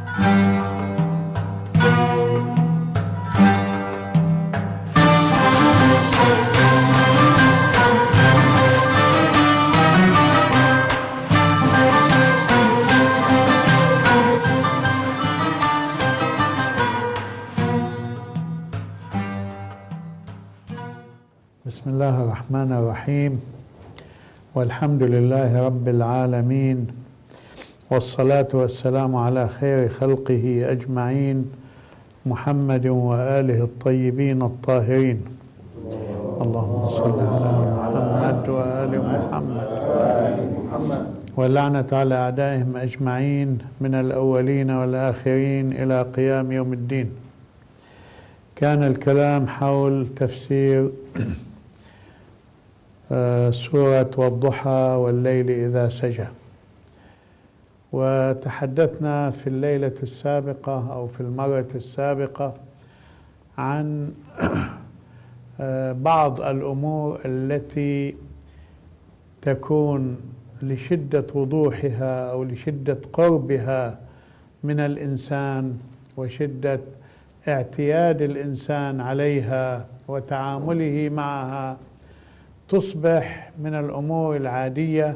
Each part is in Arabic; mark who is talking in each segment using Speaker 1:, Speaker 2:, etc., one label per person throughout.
Speaker 1: بسم الله الرحمن الرحيم، والحمد لله رب العالمين، والصلاة والسلام على خير خلقه أجمعين، محمد وآله الطيبين الطاهرين. اللهم صل على محمد وآل محمد، واللعنة على أعدائهم أجمعين من الأولين والآخرين إلى قيام يوم الدين. كان الكلام حول تفسير سورة والضحى والليل إذا سجى، وتحدثنا في الليلة السابقة أو في المرة السابقة عن بعض الأمور التي تكون لشدة وضوحها أو لشدة قربها من الإنسان وشدة اعتياد الإنسان عليها وتعامله معها، تصبح من الأمور العادية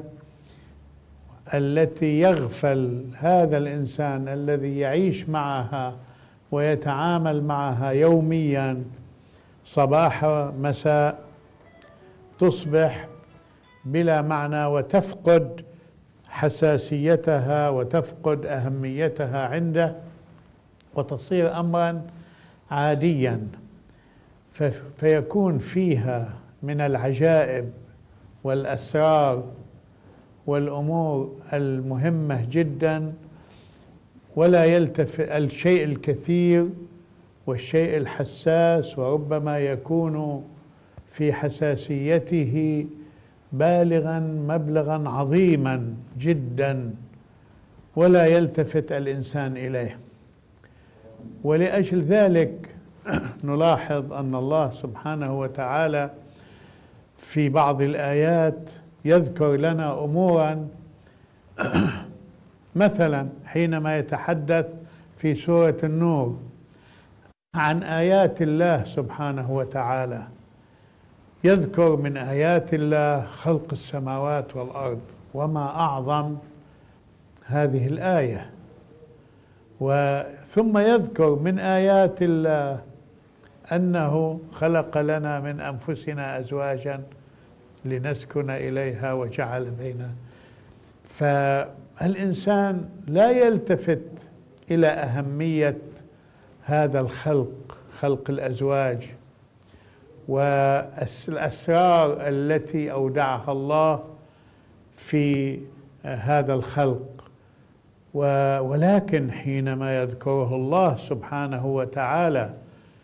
Speaker 1: التي يغفل هذا الإنسان الذي يعيش معها ويتعامل معها يوميا صباح مساء، تصبح بلا معنى وتفقد حساسيتها وتفقد أهميتها عنده وتصير أمرا عاديا، فيكون فيها من العجائب والأسرار والأمور المهمة جدا، ولا يلتفت الشيء الكثير والشيء الحساس، وربما يكون في حساسيته بالغا مبلغا عظيما جدا ولا يلتفت الإنسان إليه. ولأجل ذلك نلاحظ أن الله سبحانه وتعالى في بعض الآيات يذكر لنا أمورا مثلا حينما يتحدث في سورة النور عن آيات الله سبحانه وتعالى، يذكر من آيات الله خلق السماوات والأرض، وما أعظم هذه الآية. ثم يذكر من آيات الله أنه خلق لنا من أنفسنا أزواجا لنسكن إليها وجعل بيننا. فالإنسان لا يلتفت إلى أهمية هذا الخلق، خلق الأزواج والأسرار التي أودعها الله في هذا الخلق. ولكن حينما يذكره الله سبحانه وتعالى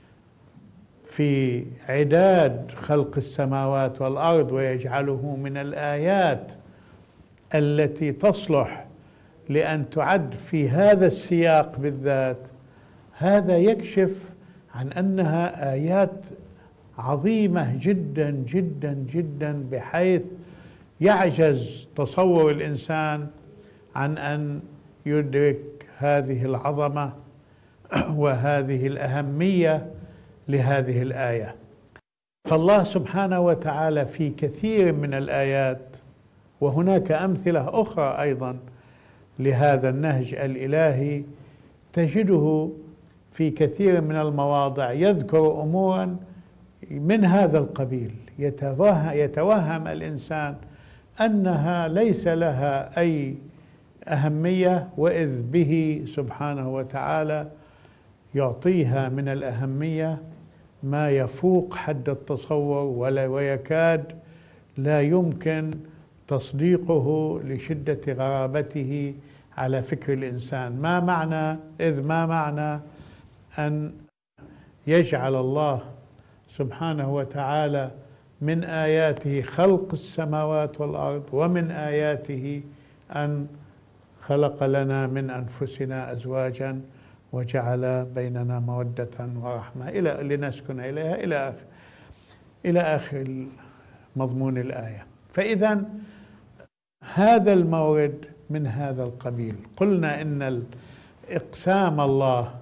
Speaker 1: في عداد خلق السماوات والأرض ويجعله من الآيات التي تصلح لأن تعد في هذا السياق بالذات، هذا يكشف عن أنها آيات عظيمة جدا جدا جدا، بحيث يعجز تصور الإنسان عن أن يدرك هذه العظمة وهذه الأهمية لهذه الآية. فالله سبحانه وتعالى في كثير من الآيات، وهناك أمثلة أخرى أيضا لهذا النهج الإلهي، تجده في كثير من المواضع يذكر أمورا من هذا القبيل، يتوهم الإنسان أنها ليس لها أي أهمية، وإذ به سبحانه وتعالى يعطيها من الأهمية ما يفوق حد التصور، ويكاد لا يمكن تصديقه لشدة غرابته على فكر الإنسان. ما معنى أن يجعل الله سبحانه وتعالى من آياته خلق السماوات والأرض، ومن آياته أن خلق لنا من أنفسنا أزواجا وجعل بيننا مودة ورحمة لنسكن إليها إلى آخر مضمون الآية. فإذا هذا المورد من هذا القبيل. قلنا إن إقسام الله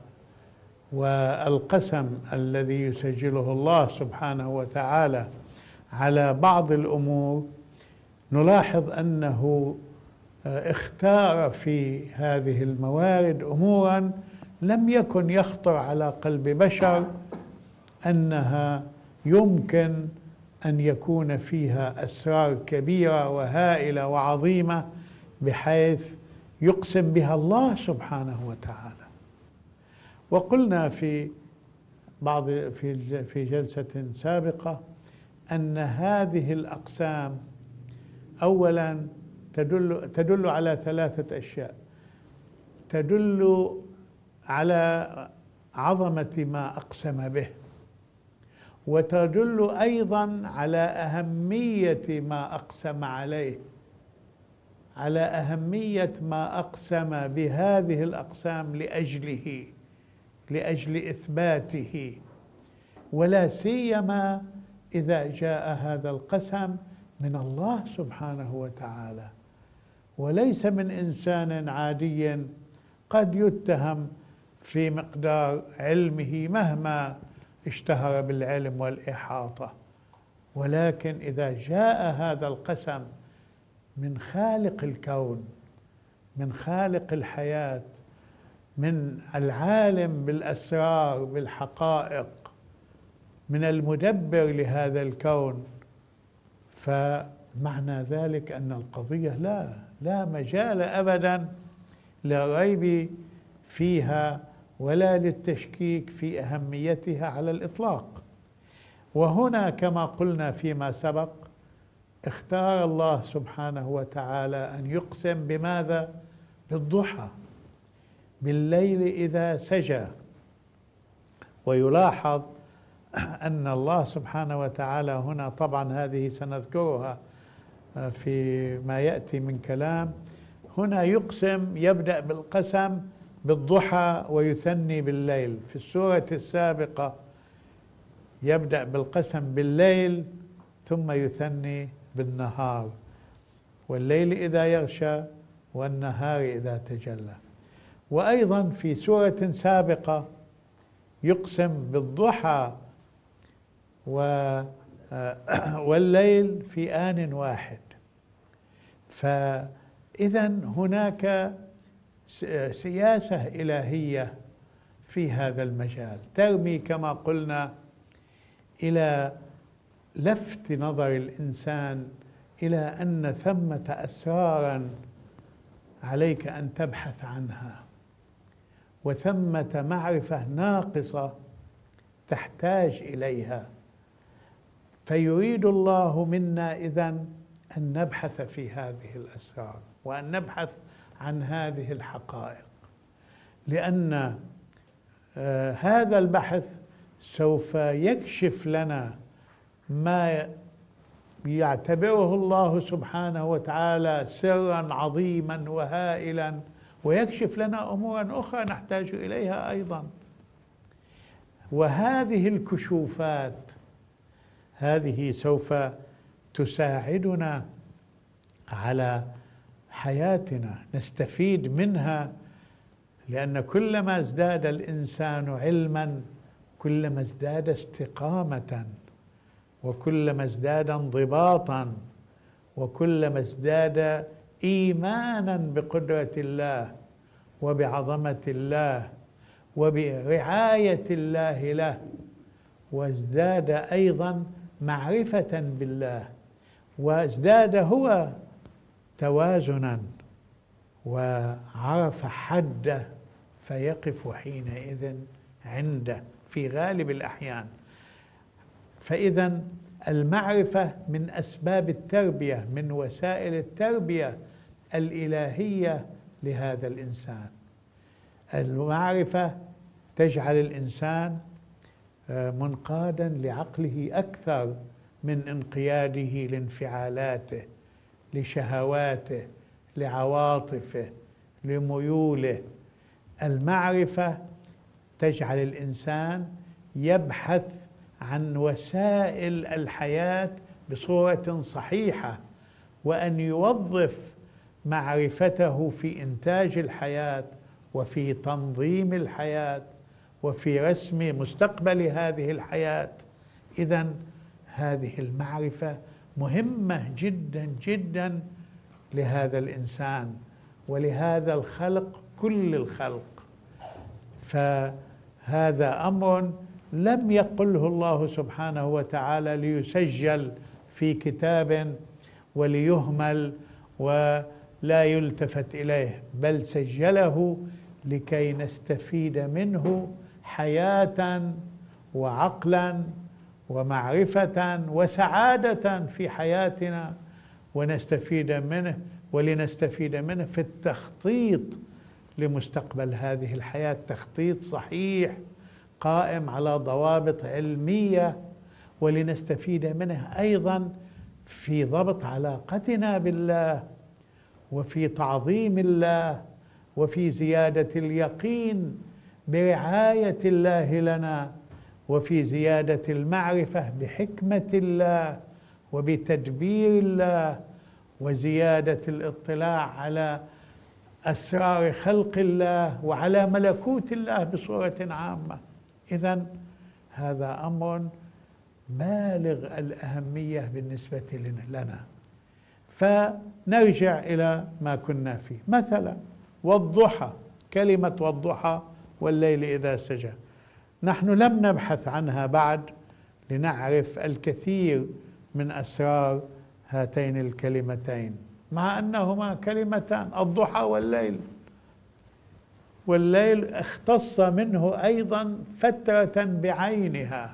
Speaker 1: والقسم الذي يسجله الله سبحانه وتعالى على بعض الأمور، نلاحظ أنه اختار في هذه الموارد أمورا لم يكن يخطر على قلب بشر أنها يمكن أن يكون فيها أسرار كبيرة وهائلة وعظيمة بحيث يقسم بها الله سبحانه وتعالى. وقلنا في جلسة سابقة أن هذه الأقسام أولا تدل على ثلاثة أشياء: تدل على عظمة ما أقسم به، وتدل أيضا على أهمية ما أقسم عليه، على أهمية ما أقسم بهذه الأقسام لأجل إثباته، ولا سيما إذا جاء هذا القسم من الله سبحانه وتعالى وليس من إنسان عادي قد يتهم في مقدار علمه مهما اشتهر بالعلم والإحاطة. ولكن إذا جاء هذا القسم من خالق الكون، من خالق الحياة، من العالم بالأسرار بالحقائق، من المدبر لهذا الكون، فمعنى ذلك أن القضية لا مجال أبدا للريب فيها ولا للتشكيك في أهميتها على الإطلاق. وهنا كما قلنا فيما سبق اختار الله سبحانه وتعالى أن يقسم بماذا؟ بالضحى، بالليل إذا سجى. ويلاحظ أن الله سبحانه وتعالى هنا، طبعا هذه سنذكرها في ما يأتي من كلام، هنا يقسم، يبدأ بالقسم بالضحى ويثني بالليل. في السورة السابقة يبدأ بالقسم بالليل ثم يثني بالنهار: والليل إذا يغشى والنهار إذا تجلى. وأيضا في سورة سابقة يقسم بالضحى والليل في آن واحد. فإذا هناك سياسة إلهية في هذا المجال ترمي كما قلنا إلى لفت نظر الإنسان إلى أن ثمة أسرارا عليك أن تبحث عنها، وثمة معرفة ناقصة تحتاج إليها. فيريد الله منا إذن أن نبحث في هذه الأسرار وأن نبحث عن هذه الحقائق، لأن هذا البحث سوف يكشف لنا ما يعتبره الله سبحانه وتعالى سرا عظيما وهائلا، ويكشف لنا أمورا أخرى نحتاج إليها أيضا. وهذه الكشوفات هذه سوف تساعدنا على حياتنا، نستفيد منها، لأن كلما ازداد الإنسان علما كلما ازداد استقامة، وكلما ازداد انضباطا، وكلما ازداد إيمانا بقدرة الله وبعظمة الله وبرعاية الله له، وازداد أيضا معرفة بالله، وازداد هو توازنا وعرف حده فيقف حينئذ عنده في غالب الأحيان. فإذا المعرفة من أسباب التربية، من وسائل التربية الإلهية لهذا الإنسان. المعرفة تجعل الإنسان منقادا لعقله أكثر من انقياده لانفعالاته، لشهواته، لعواطفه، لميوله. المعرفة تجعل الإنسان يبحث عن وسائل الحياة بصورة صحيحة، وأن يوظف معرفته في إنتاج الحياة وفي تنظيم الحياة وفي رسم مستقبل هذه الحياة. إذن هذه المعرفة مهمة جدا جدا لهذا الإنسان ولهذا الخلق، كل الخلق. فهذا أمر لم يقله الله سبحانه وتعالى ليسجل في كتاب وليهمل ولا يلتفت إليه، بل سجله لكي نستفيد منه حياة وعقلا ومعرفة وسعادة في حياتنا، ونستفيد منه ولنستفيد منه في التخطيط لمستقبل هذه الحياة، تخطيط صحيح قائم على ضوابط علمية، ولنستفيد منه أيضا في ضبط علاقتنا بالله وفي تعظيم الله وفي زيادة اليقين برعاية الله لنا، وفي زيادة المعرفة بحكمة الله وبتدبير الله، وزيادة الاطلاع على أسرار خلق الله وعلى ملكوت الله بصورة عامة. إذن هذا أمر بالغ الأهمية بالنسبة لنا. فنرجع إلى ما كنا فيه، مثلا والضحى، كلمة والضحى والليل إذا سجى، نحن لم نبحث عنها بعد لنعرف الكثير من أسرار هاتين الكلمتين، مع أنهما كلمتان، الضحى والليل. والليل اختص منه أيضا فترة بعينها،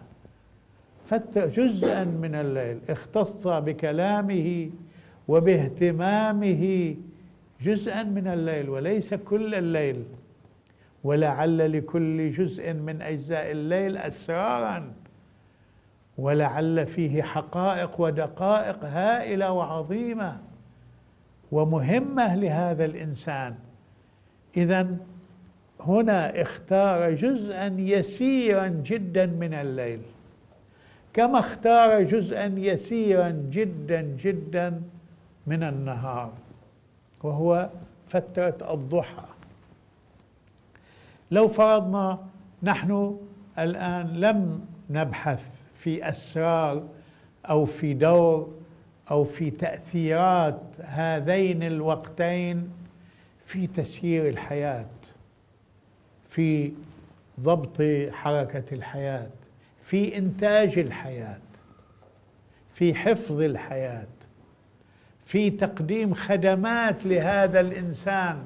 Speaker 1: جزءا من الليل اختص بكلامه وباهتمامه، جزءا من الليل وليس كل الليل. ولعل لكل جزء من أجزاء الليل أسرارا، ولعل فيه حقائق ودقائق هائلة وعظيمة ومهمة لهذا الإنسان. إذن هنا اختار جزءا يسيرا جدا من الليل، كما اختار جزءا يسيرا جدا جدا من النهار، وهو فترة الضحى. لو فرضنا نحن الآن لم نبحث في أسرار أو في دور أو في تأثيرات هذين الوقتين في تسيير الحياة، في ضبط حركة الحياة، في إنتاج الحياة، في حفظ الحياة، في تقديم خدمات لهذا الإنسان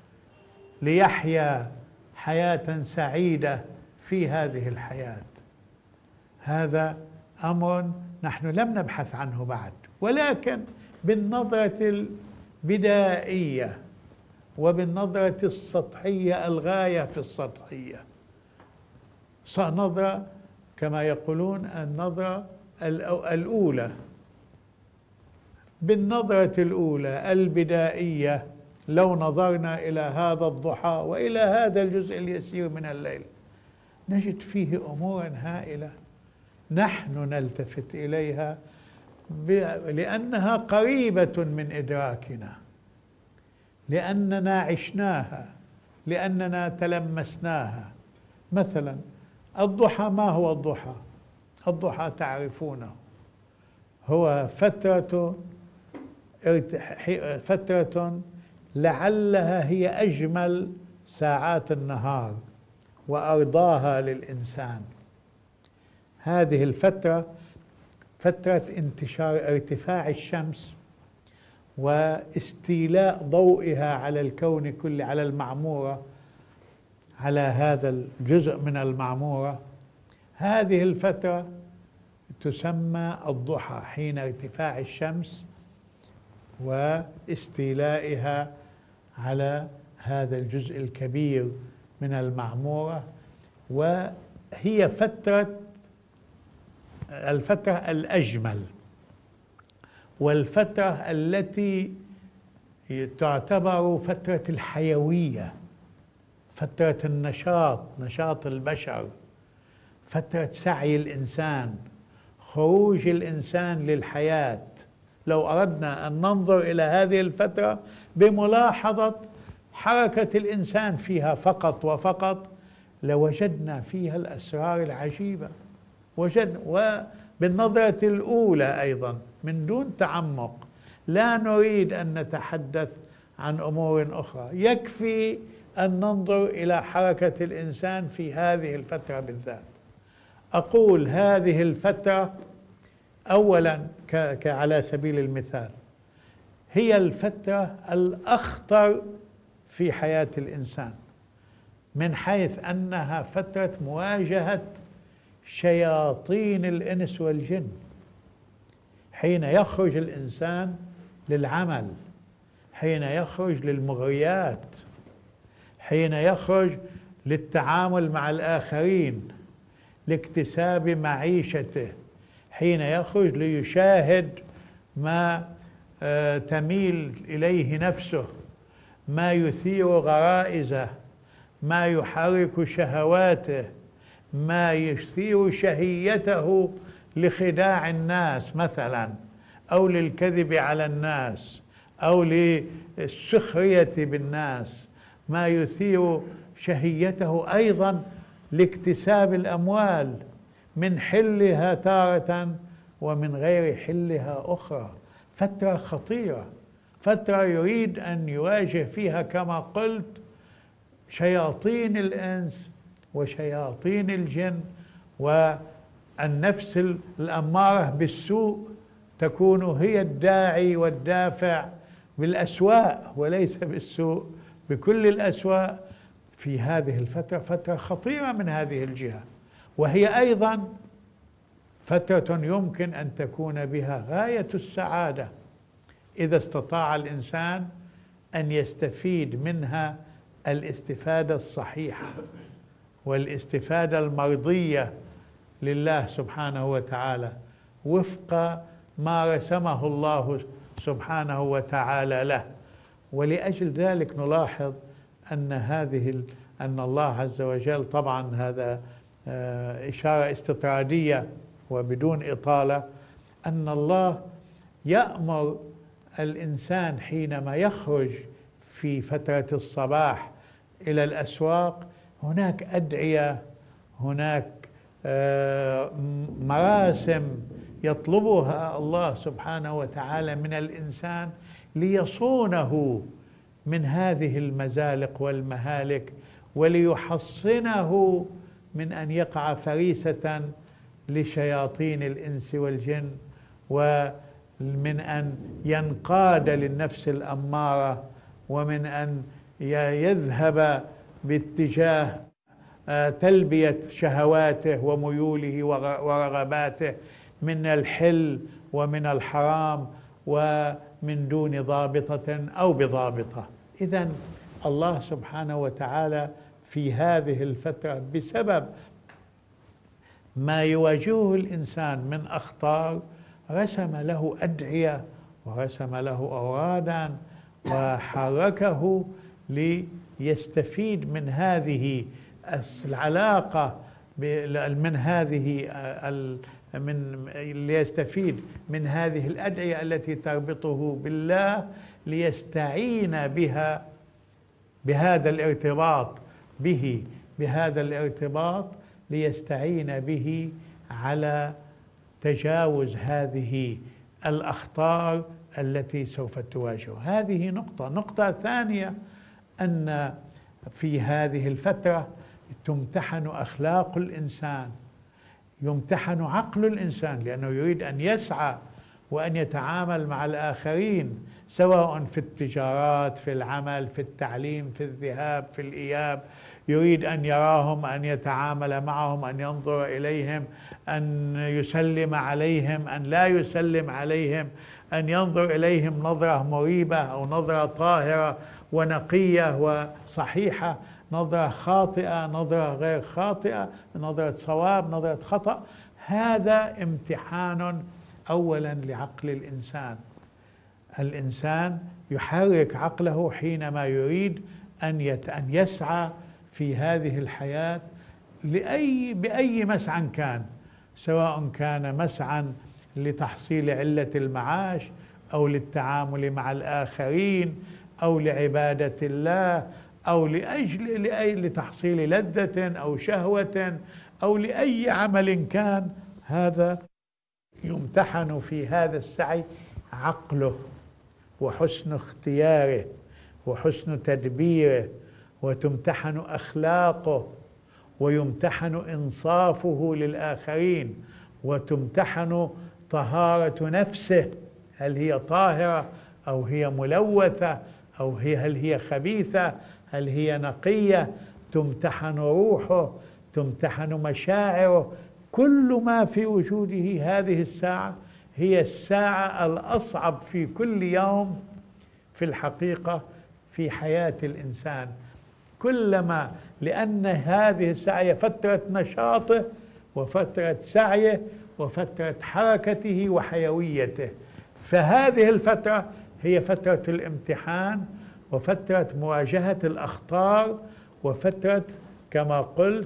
Speaker 1: ليحيا حياة سعيدة في هذه الحياة، هذا أمر نحن لم نبحث عنه بعد. ولكن بالنظرة البدائية وبالنظرة السطحية الغاية في السطحية، نظرة كما يقولون النظرة الأولى، بالنظرة الأولى البدائية لو نظرنا إلى هذا الضحى وإلى هذا الجزء اليسير من الليل نجد فيه أمورا هائلة نحن نلتفت إليها لأنها قريبة من إدراكنا، لأننا عشناها، لأننا تلمسناها. مثلا الضحى، ما هو الضحى؟ الضحى تعرفونه، هو فترة لعلها هي أجمل ساعات النهار وأرضاها للإنسان. هذه الفترة فترة ارتفاع الشمس واستيلاء ضوئها على الكون كله، على المعمورة، على هذا الجزء من المعمورة. هذه الفترة تسمى الضحى، حين ارتفاع الشمس واستيلائها على هذا الجزء الكبير من المعمورة. وهي الفترة الأجمل، والفترة التي تعتبر فترة الحيوية، فترة النشاط، نشاط البشر، فترة سعي الإنسان، خروج الإنسان للحياة. لو أردنا أن ننظر إلى هذه الفترة بملاحظة حركة الإنسان فيها فقط وفقط لوجدنا فيها الأسرار العجيبة. وبالنظرة الأولى أيضا من دون تعمق، لا نريد أن نتحدث عن أمور أخرى، يكفي أن ننظر إلى حركة الإنسان في هذه الفترة بالذات. أقول هذه الفترة أولا على سبيل المثال هي الفترة الأخطر في حياة الإنسان، من حيث أنها فترة مواجهة شياطين الإنس والجن. حين يخرج الإنسان للعمل، حين يخرج للمغريات، حين يخرج للتعامل مع الآخرين، لاكتساب معيشته، حين يخرج ليشاهد ما تميل إليه نفسه، ما يثير غرائزه، ما يحرك شهواته، ما يثير شهيته لخداع الناس مثلا، أو للكذب على الناس، أو للسخرية بالناس، ما يثير شهيته أيضا لاكتساب الأموال من حلها تارة ومن غير حلها أخرى. فترة خطيرة، فترة يريد أن يواجه فيها كما قلت شياطين الإنس وشياطين الجن، والنفس الأمارة بالسوء تكون هي الداعي والدافع بالأسواء وليس بالسوء، بكل الأسواء. في هذه الفترة فترة خطيرة من هذه الجهة، وهي أيضا فترة يمكن أن تكون بها غاية السعادة إذا استطاع الإنسان أن يستفيد منها الاستفادة الصحيحة والاستفادة المرضية لله سبحانه وتعالى وفق ما رسمه الله سبحانه وتعالى له. ولأجل ذلك نلاحظ أن الله عز وجل، طبعا هذا إشارة استطرادية وبدون إطالة، أن الله يأمر الإنسان حينما يخرج في فترة الصباح إلى الأسواق، هناك أدعية، هناك مراسم يطلبها الله سبحانه وتعالى من الإنسان ليصونه من هذه المزالق والمهالك، وليحصنه من أن يقع فريسة لشياطين الإنس والجن، ومن أن ينقاد للنفس الأمارة، ومن أن يذهب باتجاه تلبية شهواته وميوله ورغباته من الحل ومن الحرام ومن دون ضابطة أو بضابطة. إذن الله سبحانه وتعالى في هذه الفترة بسبب ما يواجهه الإنسان من أخطار رسم له أدعية ورسم له أورادا وحركه ليستفيد من هذه العلاقة، ليستفيد من هذه الأدعية التي تربطه بالله، ليستعين بها بهذا الارتباط ليستعين به على تجاوز هذه الأخطار التي سوف تواجهه. هذه نقطة ثانية، أن في هذه الفترة تمتحن أخلاق الإنسان، يمتحن عقل الإنسان، لأنه يريد أن يسعى وأن يتعامل مع الآخرين، سواء في التجارات، في العمل، في التعليم، في الذهاب، في الإياب. يريد أن يراهم، أن يتعامل معهم، أن ينظر إليهم، أن يسلم عليهم، أن لا يسلم عليهم، أن ينظر إليهم نظرة مريبة أو نظرة طاهرة ونقية وصحيحة، نظرة خاطئة، نظرة غير خاطئة، نظرة صواب، نظرة خطأ. هذا امتحان أولا لعقل الإنسان. الإنسان يحرك عقله حينما يريد أن يسعى في هذه الحياة بأي مسعى كان، سواء كان مسعى لتحصيل علة المعاش، أو للتعامل مع الآخرين، أو لعبادة الله أو لتحصيل لذة أو شهوة أو لأي عمل كان، هذا يمتحن في هذا السعي عقله وحسن اختياره وحسن تدبيره، وتمتحن أخلاقه، ويمتحن إنصافه للآخرين، وتمتحن طهارة نفسه، هل هي طاهرة أو هي ملوثة، أو هل هي خبيثة، هل هي نقية، تمتحن روحه، تمتحن مشاعره. كل ما في وجوده هذه الساعة هي الساعة الأصعب في كل يوم في الحقيقة في حياة الإنسان، كلما، لأن هذه الساعة فترة نشاطه وفترة سعيه وفترة حركته وحيويته. فهذه الفترة هي فترة الامتحان وفترة مواجهة الأخطار وفترة كما قلت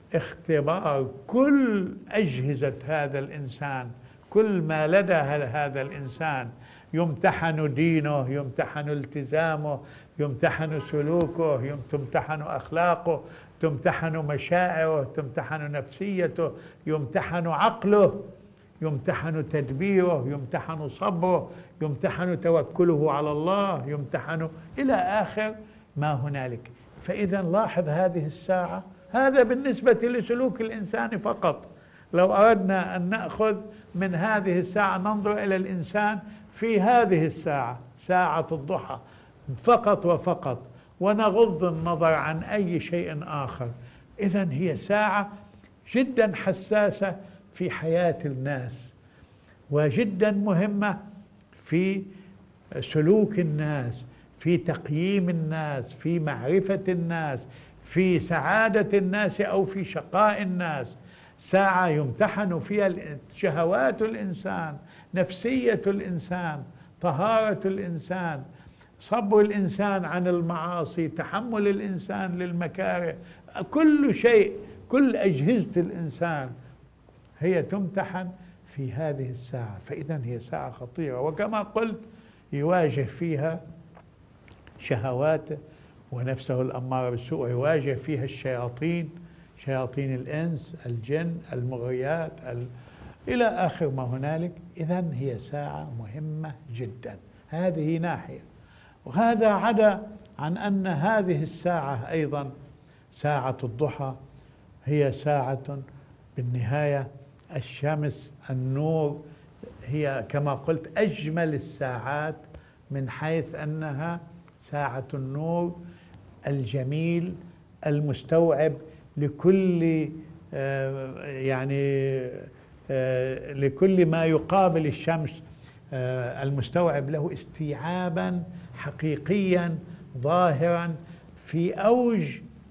Speaker 1: اختبار كل أجهزة هذا الإنسان، كل ما لدى هذا الإنسان. يمتحن دينه، يمتحن التزامه، يمتحن سلوكه، تمتحن أخلاقه، تمتحن مشاعره، تمتحن نفسيته، يمتحن عقله، يمتحن تدبيره، يمتحن صبره، يمتحن توكله على الله، يمتحن إلى آخر ما هنالك. فإذا لاحظ هذه الساعة، هذا بالنسبة لسلوك الإنسان فقط. لو أردنا أن نأخذ من هذه الساعة ننظر إلى الإنسان في هذه الساعة، ساعة الضحى فقط وفقط، ونغض النظر عن أي شيء آخر، إذن هي ساعة جدا حساسة في حياة الناس، وجدا مهمة في سلوك الناس، في تقييم الناس، في معرفة الناس، في سعادة الناس أو في شقاء الناس. ساعة يمتحن فيها شهوات الإنسان، نفسية الإنسان، طهارة الإنسان، صبر الإنسان عن المعاصي، تحمل الإنسان للمكاره، كل شيء، كل أجهزة الإنسان هي تمتحن في هذه الساعة. فإذا هي ساعة خطيرة، وكما قلت يواجه فيها شهواته ونفسه الأمارة بالسوء، يواجه فيها الشياطين، شياطين الإنس، الجن، المغريات، إلى آخر ما هنالك. إذن هي ساعة مهمة جدا، هذه ناحية. وهذا عدا عن أن هذه الساعة أيضا ساعة الضحى هي ساعة بالنهاية الشمس، النور، هي كما قلت أجمل الساعات من حيث أنها ساعة النور الجميل المستوعب لكل لكل ما يقابل الشمس، المستوعب له استيعابا حقيقيا ظاهرا في أوج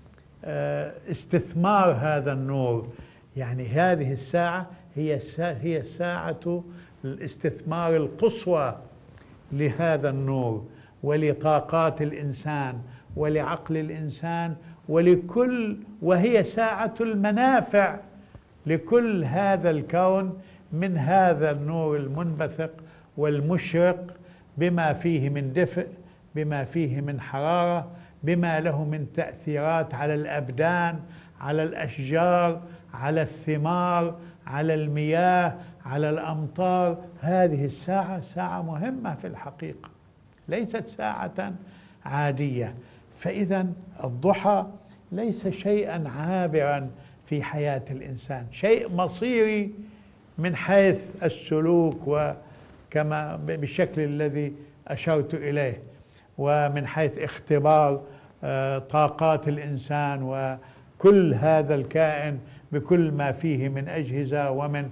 Speaker 1: استثمار هذا النور. يعني هذه الساعة هي ساعة الاستثمار القصوى لهذا النور ولطاقات الإنسان ولعقل الإنسان وهي ساعة المنافع لكل هذا الكون من هذا النور المنبثق والمشرق، بما فيه من دفء، بما فيه من حرارة، بما له من تأثيرات على الأبدان، على الأشجار، على الثمار، على المياه، على الأمطار. هذه الساعة ساعة مهمة في الحقيقة، ليست ساعة عادية. فإذا الضحى ليس شيئا عابرا في حياة الإنسان، شيء مصيري من حيث السلوك وكما بالشكل الذي أشرت إليه، ومن حيث اختبار طاقات الإنسان وكل هذا الكائن بكل ما فيه من أجهزة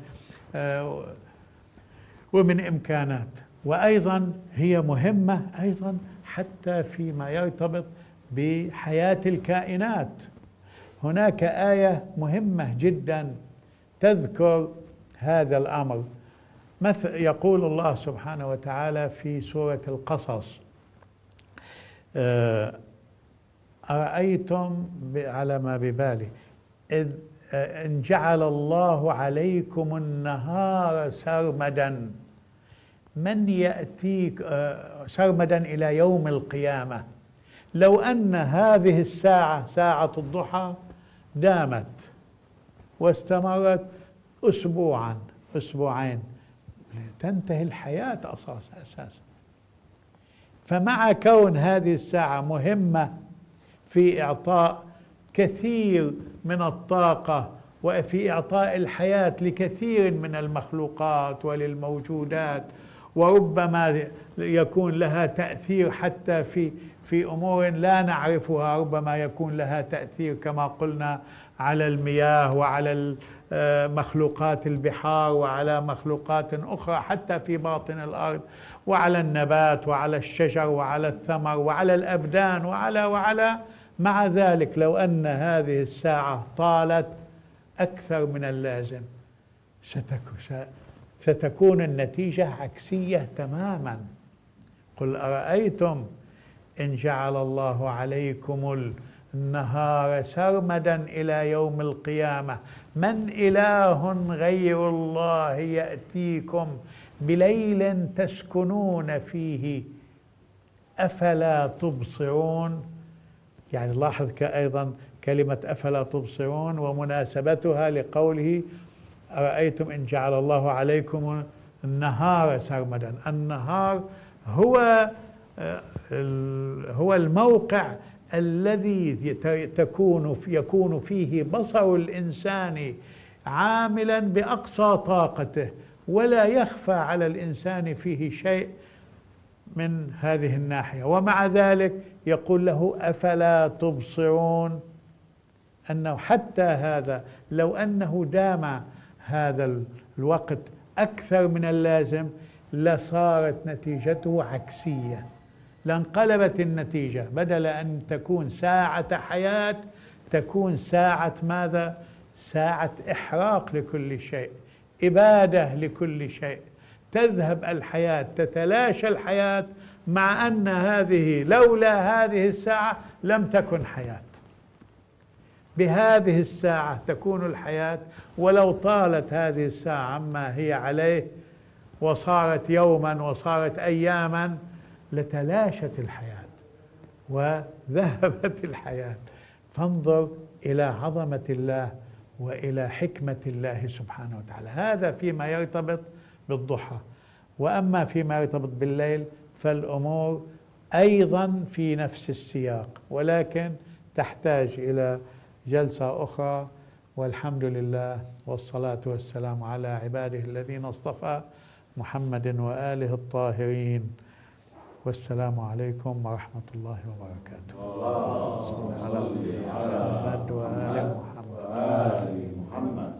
Speaker 1: ومن إمكانات. وأيضا هي مهمة أيضا حتى فيما يرتبط بحياة الكائنات. هناك آية مهمة جدا تذكر هذا الأمر. يقول الله سبحانه وتعالى في سورة القصص: أرأيتم على ما ببالي إن جعل الله عليكم النهار سرمدا من يأتيك سرمدا إلى يوم القيامة. لو أن هذه الساعة ساعة الضحى دامت واستمرت أسبوعا أسبوعين تنتهي الحياة أساسا. فمع كون هذه الساعة مهمة في إعطاء كثير من الطاقة وفي إعطاء الحياة لكثير من المخلوقات وللموجودات، وربما يكون لها تأثير حتى في أمور لا نعرفها، ربما يكون لها تأثير كما قلنا على المياه وعلى مخلوقات البحار وعلى مخلوقات أخرى حتى في باطن الأرض، وعلى النبات وعلى الشجر وعلى الثمر وعلى الأبدان وعلى. مع ذلك لو أن هذه الساعة طالت أكثر من اللازم ستكون النتيجة عكسية تماما. قل أرأيتم إن جعل الله عليكم النهار سرمدا إلى يوم القيامة من إله غير الله يأتيكم بليل تسكنون فيه أفلا تبصرون. يعني لاحظ أيضا كلمة أفلا تبصرون ومناسبتها لقوله أرأيتم إن جعل الله عليكم النهار سرمدا. النهار هو الموقع الذي يكون فيه بصر الإنسان عاملا بأقصى طاقته، ولا يخفى على الإنسان فيه شيء من هذه الناحية. ومع ذلك يقول له أفلا تبصرون، أنه حتى هذا لو أنه دام هذا الوقت أكثر من اللازم لصارت نتيجته عكسية، لانقلبت النتيجة، بدل أن تكون ساعة حياة تكون ساعة ماذا؟ ساعة إحراق لكل شيء، إبادة لكل شيء، تذهب الحياة، تتلاشى الحياة، مع أن هذه لولا هذه الساعة لم تكن حياة. بهذه الساعة تكون الحياة، ولو طالت هذه الساعة عما هي عليه وصارت يوما وصارت أياما لتلاشت الحياة وذهبت الحياة. فانظر إلى عظمة الله وإلى حكمة الله سبحانه وتعالى. هذا فيما يرتبط بالضحى. وأما فيما يرتبط بالليل فالأمور أيضا في نفس السياق، ولكن تحتاج إلى جلسة أخرى. والحمد لله والصلاة والسلام على عباده الذين اصطفى محمد وآله الطاهرين. والسلام عليكم ورحمة الله وبركاته.
Speaker 2: اللهم صل على محمد
Speaker 1: وآل محمد.